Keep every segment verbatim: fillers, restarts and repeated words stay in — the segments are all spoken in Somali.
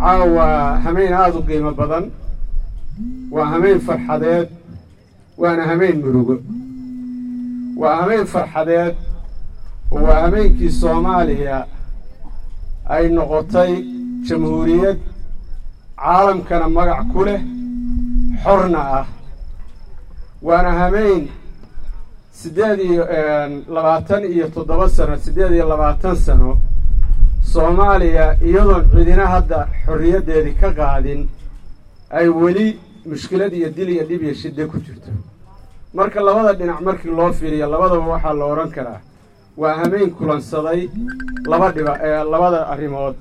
عاوة همين هذا قيمة بدن وهمين فرحدات وأنا همين مروق وهمين فرحدات وهمين كي الصومالية أي نقطي جمهورية عالم كان مقع كله حرنا وأنا همين سدادي لبعتن إيه تضبط سنة سدادي لبعتن سنة صوماليا يضل عندنا هذا حرية ذي كقاعدين أي ولي مشكلة دي يدلي يدي بيشدة كتيرته مرك الله هذا بنع مرك الله فيري الله هذا واحد الله رنكره وأهمين كلن صدي الله هذا الله هذا أريمود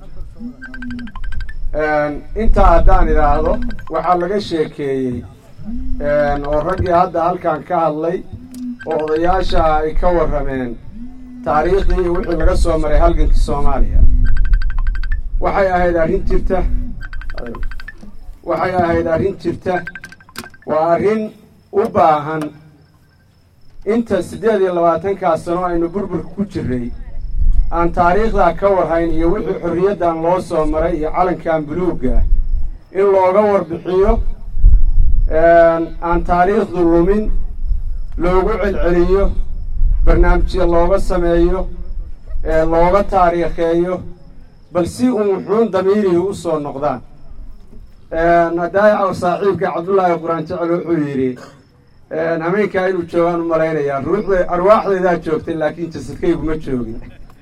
أنت عداني هذا وحلقة شيء كي ورجع هذا هل كان كهاللي وضياشة يكور رمين تاريخي وحي لقصوا مري هلقن في الصوماليا وحي أهيد أرين ترته وحي أهيد أرين ترته وأرين أباهن أنت سديد اللواتن كاسنو إنه بربر كتيري عن تاريخ ذا كور هين يوحي حرية دان لوصوا مري علن كان بلوغة إن لو غور بحيو عن تاريخ ظلومين لوقع العليو برنامج لوغا سميو لوغا تاريخيو بل سي وحون ضميري وصو نقدان ندايع وصاحبك عبد الله قران تعالو حيري نمين كاينو جوان ملينيا روح ارواح اذا جوجت لكن جسدكيgu ma joogin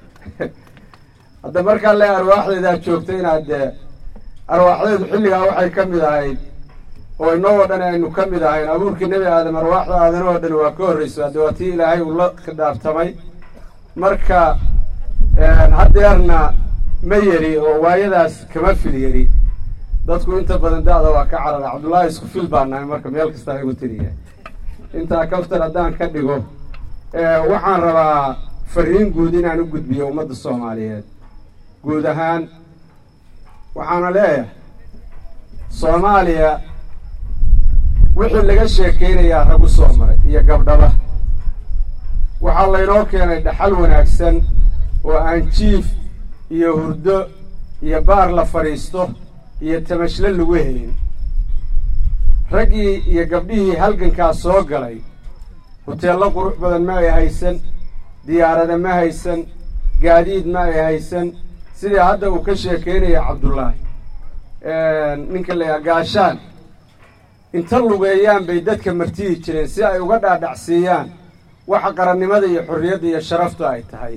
hada marka la arwaax idaa joogtay inaad arwaaxdeedu xilliga waxay kamid ahayd oo inoo wadan aynu kamid ahayn abuurkii nabi aadam arwaaxda aadan oo dhan waa ka horeysay adawati ilaahay uu la khidaartamay marka hadeerna ma yari oo waayadaas kama filyari dadku inta badan daada waa ka carara Cabdullaahi isku fil baanahay marka meel kasta ay u tiriyaa inta kaftar hadaan ka dhigo ee waxaan rabaa fariin guud inaan u gudbiyo ummadda Soomaaliyeed guud ahaan waxaan leeyahay Soomaaliya wixii laga sheekeynayaa rag u soo maray iyo gabdhaba waxa la inoo keenay dhaxal wanaagsan oo aan jiif iyo hurdo iyo baar la fariisto iyo tamashle lagu helin ragii iyo gabdhihii halganka soo galay hoteello qurux badan ma ay haysan diyaarada ma haysan gaadiid ma ay haysan sidii hadda uu ka sheekeynaya Cabdullaahi ee ninka la gaashaan inta lugeeyaan bay dadka martii jireen si ay uga dhaadhacsiiyaan waxa qarannimada iyo xurriyadda iyo sharaftu ay tahay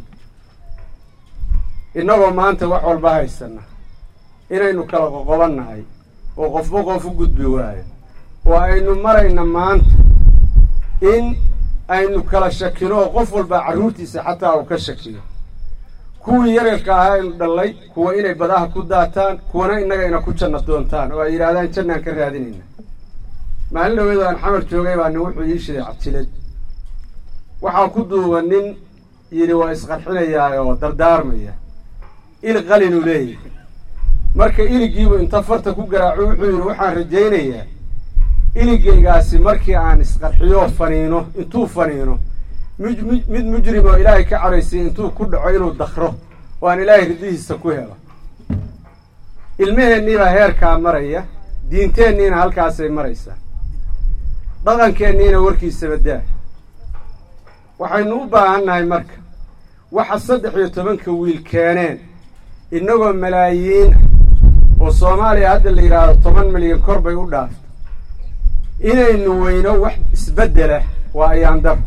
inagoo maanta wax walba haysana inaynu kala qoqobanahay oo qofba qof u gudbi waayo oo aynu marayna maanta in aynu kala shakino qof walba caruurtiisa xataa uu ka shakiyo kuwii yararka ah in dhalay kuwa inay badaha ku daataan kuwana inaga ina ku janno doontaan oo ay yiraahdaan jannaan ka raadinayna maalin dhaweed aan xamar joogay baan wuxuu ii shiday cabtilad waxa ku duuban nin yiri waa isqarxinayaa oo dardaarmaya il qalin u leeyahay marka iligiibu inta farta ku garaaco wuxuu yiri waxaan rajaynayaa iligeygaasi markii aan isqarxiyo faniino intuu faniino mid mujrim oo ilaahay ka caraysay intuu ku dhaco inuu dakhro oo aan ilaahay ridihiisa ku helo ilmaheenni baa heerka maraya diinteenniina halkaas ay maraysaa dhaqankeenniina warkiisa badaa waxaynu u baahannahay marka waxa saddex iyo tobanka wiil keeneen inagoo malaayiin oo Soomaaliya hadda la yiraahdo toban milyan kor bay u dhaaftay inaynu weyno wax isbedela waa ayaan dar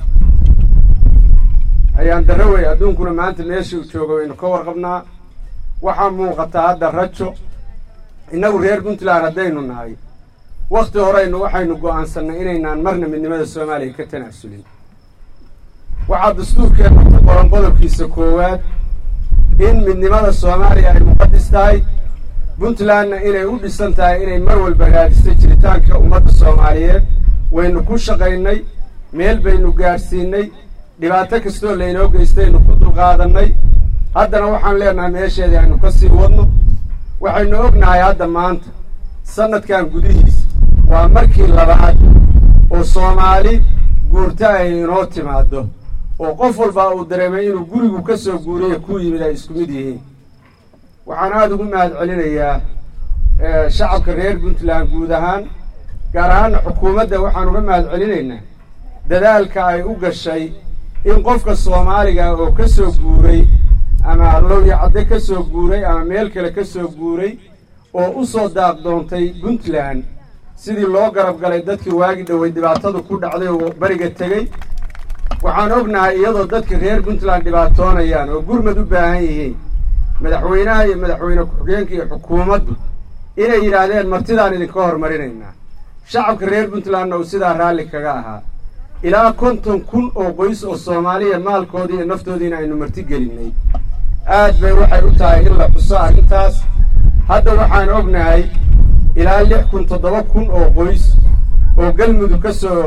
ayaan daraway adduunkuna maanta meesha uu joogo inuu ka warqabnaa waxa muuqata hadda rajo inagu reer Puntland hadaynu nahay waqti horeynu waxaynu go'aansanay inaynaan marna midnimada Soomaaliya ka tanaasulin waxa dastuurkeena qoran qodobkiisa koowaad in midnimada Soomaaliya ay muqadas tahay Puntlandna inay u dhisan tahay inay mar walba raadiso jiritaanka ummadda Soomaaliyeed waynu ku shaqaynay meel baynu gaarsiinay dhibaato kastoo laynoo geystaynu ku dulqaadanay haddana waxaan leenahay meesheedii aynu ka sii wadno waxaynu ognahay hadda maanta sanadkan gudihiisa waa markii labaad oo Soomaali guurta ay inoo timaado oo qof walba uu dareemay inuu gurigu ka soo guuriyo ku yimid ay isku mid yihiin waxaan aad ugu mahad celinayaa shacabka reer Puntland guud ahaan gaar ahaan xukuumadda waxaan uga mahad celinaynaa dadaalka ay u gashay in qofka Soomaaliga oo ka soo guuray ama looya cadde ka soo guuray ama meel kale ka soo guuray oo u soo daaq doontay Puntland sidii loo garab galay dadkii waagi dhaway dhibaatada ku dhacday oo bariga tagay waxaan ognahay iyadoo dadka reer Puntland dhibaatoonayaan oo gurmad u baahan yihiin madaxweynaha iyo madaxweyne ku-xigeenka iyo xukuumaddu inay yiraahdeen martidaan idinka hormarinaynaa shacabka reer Puntland oo sidaa raalli kaga ahaa ilaa konton kun oo qoys oo Soomaaliya maalkoodii iyo naftoodiina aynu marti gelinay aad bay waxay u tahay in la xuso arrintaas hadda waxaan ognahay ilaa lix kun toddoba kun oo qoys oo galmudug ka soo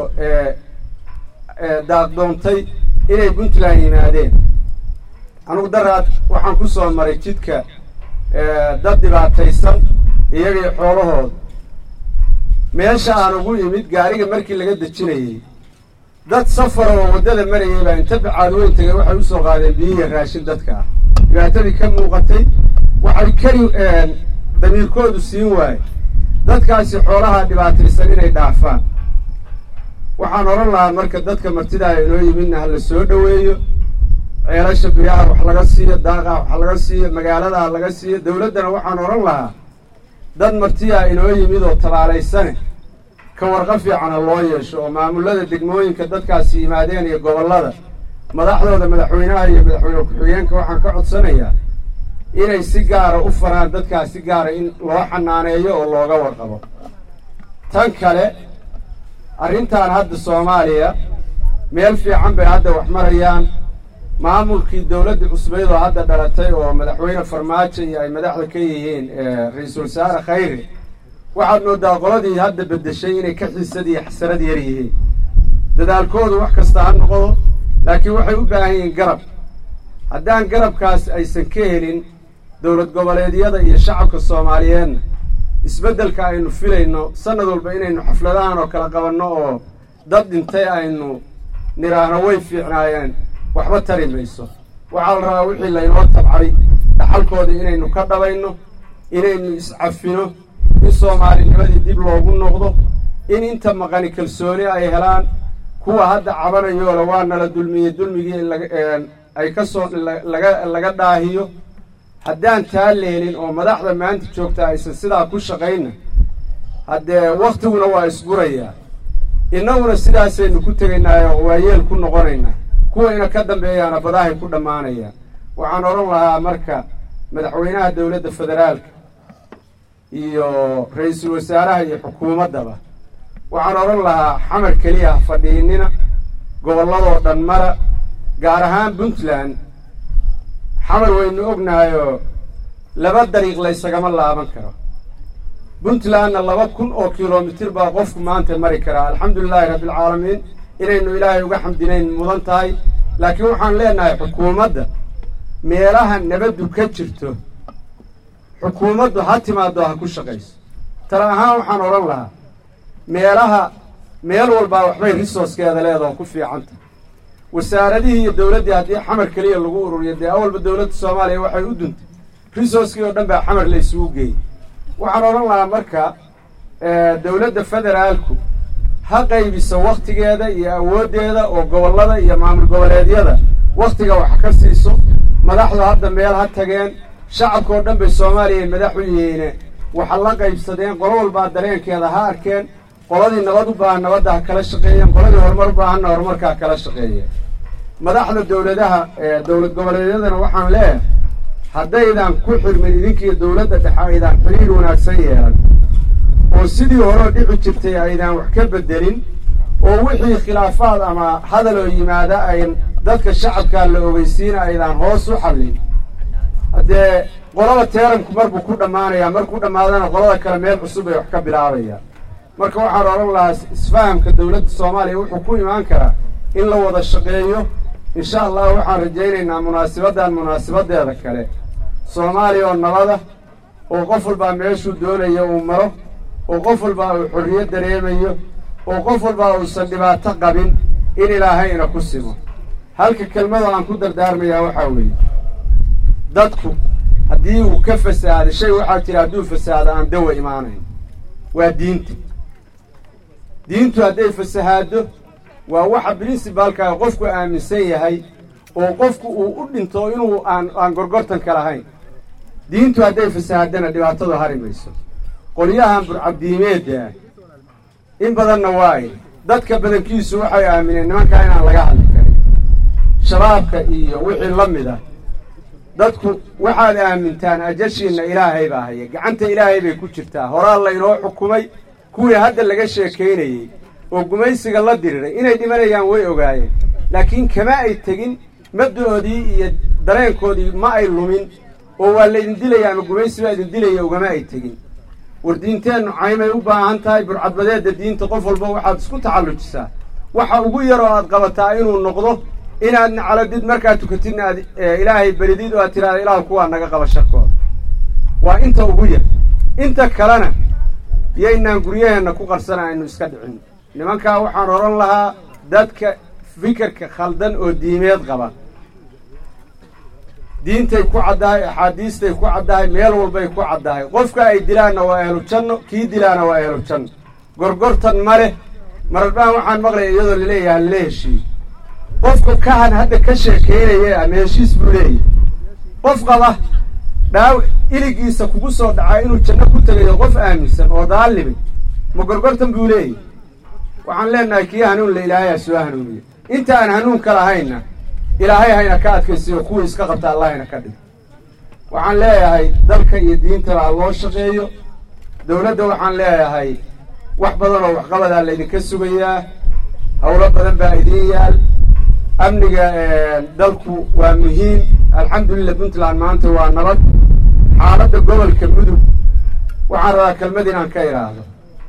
daaq doontay inay Puntland yimaadeen anugu daraad waxaan ku soo maray jidka dad dhibaataysan iyaga iyo xoolahooda meesha aan ugu imid gaariga markii laga dejinayay dad safar oo waddada marayay baa inta bacaad weyn tagay waxay u soo qaadeen biyihi raashin dadka ah dhibaatadii ka muuqatay waxay kari damiirkoodu siin waayey dadkaasi xoolaha dhibaataysan inay dhaafaan waxaan oran lahaa marka dadka martidaa inoo yimidna ha la soo dhoweeyo ceelasha biyaha wax laga siiyo daaqa wax laga siiyo magaalada ha laga siiyo dawladdana waxaan oran lahaa dad martiyaa inoo yimid oo tabaalaysane ka warqa fiicana loo yeesho oo maamulada degmooyinka dadkaasi yimaadeen iyo gobollada madaxdooda madaxweynaha iyo madaxweyne ku-xigeenka waxaan ka codsanayaa inay si gaara u faraan dadkaas si gaara in loo xanaaneeyo oo looga warqabo tan kale arrintan hadda Soomaaliya meel fiican bay hadda wax marayaan maamulkii dawladda cusbeed oo hadda dhalatay oo madaxweyne Farmaajo iyo ay madaxda ka yihiin ra'iisul wasaare Khayre waxaad moodaa qoladii hadda bedeshay inay ka xiisad iyo xasarad yar yihiin dadaalkoodu wax kasta ha noqdo laakiin waxay u baahan yihiin garab haddaan garabkaas aysan ka helin dawlad goboleedyada iyo shacabka Soomaaliyeedna isbeddelka aynu filayno sanad walba inaynu xafladahan oo kala qabanno oo dad dhintay aynu niraahno way fiicnaayeen waxba tari mayso waxaa la rabaa wixii laynoo tabcay dhaxalkoodii inaynu ka dhabayno inaynu iscafino in Soomaalinimadii dib loogu noqdo in inta maqani kalsooni ay helaan kuwa hadda cabanayo la waa nala dulmiyay dulmigii in laga ay ka soo laga laga dhaahiyo haddaan taa leelin oo madaxda maanta joogta aysan sidaa ku shaqayna haddee waqtiguna waa isgurayaa innaguna sidaasaynu ku tegaynaa oo waayeel ku noqonaynaa kuwa ina ka dambeeyaana badahay ku dhammaanayaan waxaan oran lahaa marka madaxweynaha dawladda federaalka iyo ra'iisul wasaaraha iyo xukuumaddaba waxaan oran lahaa xamar keliya fadhiinina gobolladoo dhan mara gaar ahaan Puntland xamar waynu ognahayoo laba dariiq laysagama laaban karo Puntlandna laba kun oo kilomitir baa qofku maanta mari karaa alxamdulilaahi rabbilcaalamiin inaynu ilaahay uga xamdinayn mudan tahay laakiin waxaan leenahay xukuumadda meelaha nabaddu ka jirto xukuumaddu ha timaado ha ku shaqayso tala ahaan waxaan oran lahaa meelaha meel walbaa waxbay resourcekeeda leedahay ku fiicanta wasaaradihii iyo dawladdii haddii xamar keliya lagu ururiyo dee awalba dawladda Soomaaliya waxay u duntay resourcekii oo dhan baa xamar la isugu geeyey waxaan oran lahaa marka dawladda federaalku ha qaybiso waqtigeeda iyo awooddeeda oo gobollada iyo maamul goboleedyada waqtiga wax ka siiso madaxdu hadda meel ha tageen shacabka oo dhan bay Soomaaliya madax u yihiin waxa la qaybsadeen qolo walba dareenkeeda ha arkeen qoladii nabad u baahan nabadda ha kala shaqeeyeen qoladii horumar u baahanna horumarka ha kala shaqeeyeen madaxda dawladaha dawlad goboleedyadana waxaan leeyahay haddaydan ku xirmin idinkiiyo dawladda dhexe aydan xiriir wanaagsan yeelan oo sidii hore dhici jirtay aydan wax ka bedelin oo wixii khilaafaad ama hadal oo yimaada ay dadka shacabka la ogeysiina aydan hoos u xallin haddee qolada teeranku markuu ku dhammaanayaa markuu dhammaadana qolada kale meel cusub ay wax ka bilaabayaan marka waxaan oran lahaa isfahamka dawladda Soomaaliya wuxuu ku imaan karaa in la wada shaqeeyo insha Allah waxaan rajaynaynaa munaasabaddan munaasabadeeda kale Soomaaliya oo nabada oo qof walba meeshuu doonayo uu maro oo qof walba uu xorriyad dareemayo oo qof walba uusan dhibaato qabin in ilaahayna ku simo halka kelmada aan ku dardaarmayaa waxaa weeye dadku haddii uu ka fasaado shay waxaa jira hadduu fasaado aan dawa imaanayn waa diinta diintu hadday fasahaado waa waxa principalka qofku aaminsan yahay oo qofku uu u dhinto inuu aan aan gorgortan ka lahayn diintu hadday fasahaadana dhibaatadu hari mayso qolyahan burcabdiimeedda in badanna waay dadka badankiisu waxay aamineen nimanka inaan laga hadli karin shabaabka iyo wixii la mid ah dadku waxaad aamintaan ajashiina ilaahay baa haya gacanta ilaahay bay ku jirtaa horaa laynoo xukumay kuwii hadda laga sheekaynayey oo gumaysiga la diriray inay dhimanayaan way ogaayeen laakiin kama ay tegin mabdaoodii iyo dareenkoodii ma ay lumin oo waa laydin dilaya ama gumaysi baa idin dilaya ugama ay tegin war diinteennu caymay u baahan tahay burcadbadeedda diinta qof walba waxaad isku tacallujisaa waxa ugu yar oo aad qabataa inuu noqdo inaadna caladid markaad tukatidna aad ilaahay baridid oo aad tiraada ilaahu kuwaa naga qaba sharkooda waa inta ugu yar inta kalena yaynaan guryaheenna ku qarsana aynu iska dhicin nimankaa waxaan oran lahaa dadka fikirka khaldan oo diimeed qaba diintay ku caddahay axaadiistay ku caddahay meel walbay ku caddahay qofka ay dilaanna waa ehlu janno kii dilaana waa ehlu janno gorgortan ma leh mararbaan waxaan maqlaya iyadoo laleeyahay lala heshiiyo qofka kahan hadda ka sheekaynaya ama heshiis buu leeyahy qof qaba dhaaw iligiisa kugu soo dhacaa inuu janno ku tegayo qof aaminsan oo daallimay ma gorgortan buu leeyahy waxaan leenahay kii hanuun la ilaahay ha soo hanuuniyo inta aan hanuunka lahayna ilaahay hayna ka adkaysiyo kuwii iska qabta allah hayna ka dhig waxaan leeyahay dalka iyo diintaba ha loo shaqeeyo dawladda waxaan leeyahay wax badan oo waxqabadaa laydinka sugayaa howlo badan baa idiin yaal amniga dalku waa muhiim alxamdulillah puntland maanta waa nabad xaaladda gobolka mudug waxaan rabaa kelmad inaan ka idhaahdo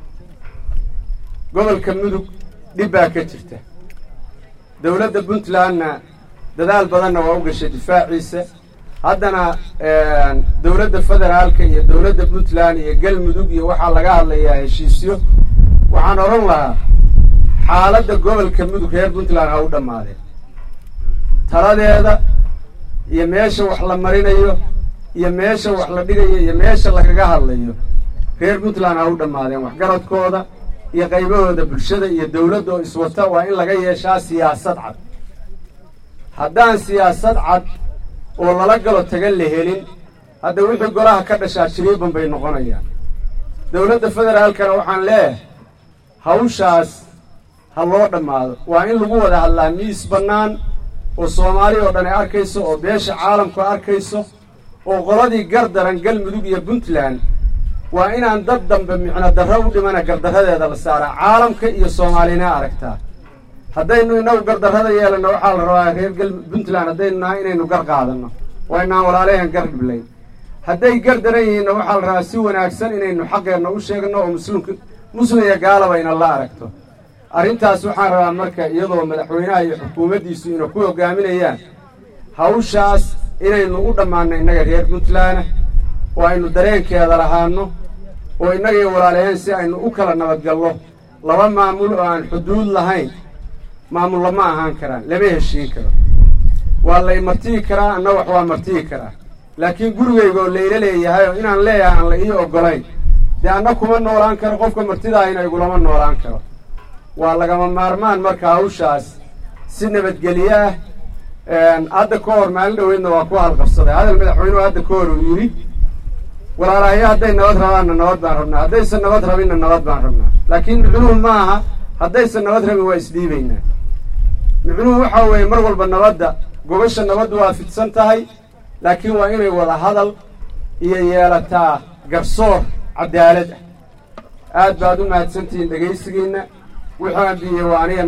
gobolka mudug dhib baa ka jirta dawladda puntlandna dadaal badanna waa u gashay difaaciisa haddana dawladda federaalka iyo dawladda puntland iyo galmudug iyo waxaa laga hadlayaa heshiisyo waxaan odhan lahaa xaaladda gobolka mudug reer puntland ha u dhammaadeen taladeeda iyo meesha wax la marinayo iyo meesha wax la dhigayo iyo meesha lagaga hadlayo reer puntland ha u dhammaadeen waxgaradkooda iyo qaybahooda bulshada iyo dawladda oo iswata waa in laga yeeshaa siyaasad cad haddaan siyaasad cad oo lala galo tagan la helin hadda wixii golaha ka dhashaa jiriiban bay noqonayaan dawladda federaalkana waxaan leeyahay hawshaas ha loo dhammaado waa in lagu wada hadlaa miis bannaan oo soomaali oo dhan ay arkayso oo beesha caalamku arkayso oo qoladii gardaran galmudug iyo puntland waa inaan dad dambe micno darro u dhimana gardarradeeda la saaraa caalamka iyo soomaalina aragtaa haddaynu inagu gardarrada yeelanno waxaa la rabaa reer gal puntland haddaynu nahay inaynu gar qaadanno waa inaan walaalayahan gar dhiblayn hadday gar daran yihiinna waxaa la rabaa si wanaagsan inaynu xaqeenna u sheegno oo muslimka muslim iyo gaalaba ina la aragto arrintaas waxaan rabaa marka iyadoo madaxweynaha iyo xukuumaddiisu ina ku hogaaminayaan hawshaas inaynu u dhammaanno innaga reer puntland oo aynu dareenkeeda lahaanno oo innaga iyo walaalayahan si aynu u kala nabadgallo laba maamul oo aan xuduud lahayn maamul lama ahaan karaan lama heshiin karo waa lay martiyi karaa anna wax waa martiyi karaa laakiin gurigayga oo layla leeyahay oo inaan leeyahay aan la ii oggolayn dee anna kuma noolaan karo qofka martidaahina igulama noolaan karo waa lagama maarmaan marka hawshaas si nabadgelye ah hadda ka hor maalin dhaweydna waa ku halqabsaday hadal madaxweynuhu hadda ka hor uu yidhi walaalahayo hadday nabad rabaanna nabad baan rabnaa haddaysan nabad rabinna nabad baan rabnaa laakiin micnuhu ma aha haddaysan nabad rabin waa isdhiibaynaa micnuhu waxaa weeye mar walba nabadda gobasha nabaddu waa fidsan tahay laakiin waa inay wada hadal iyo yeelataa garsoor cadaalad ah aad baad u mahadsantihiin dhegaysigiinna wuxuu ambiyey waa aniga